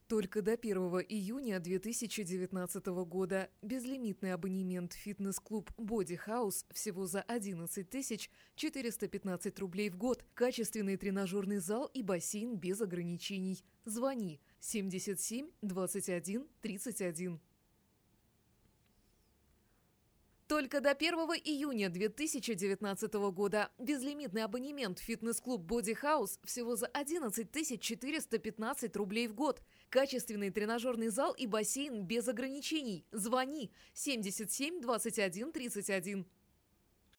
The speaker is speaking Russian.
Только до 1 июня 2019 года безлимитный абонемент в фитнес-клуб Body House всего за 11 415 рублей в год. Качественный тренажерный зал и бассейн без ограничений. Звони 77 21 31. Только до 1 июня 2019 года безлимитный абонемент в фитнес-клуб Body House всего за 11 415 рублей в год. Качественный тренажерный зал и бассейн без ограничений. Звони 77 21 31.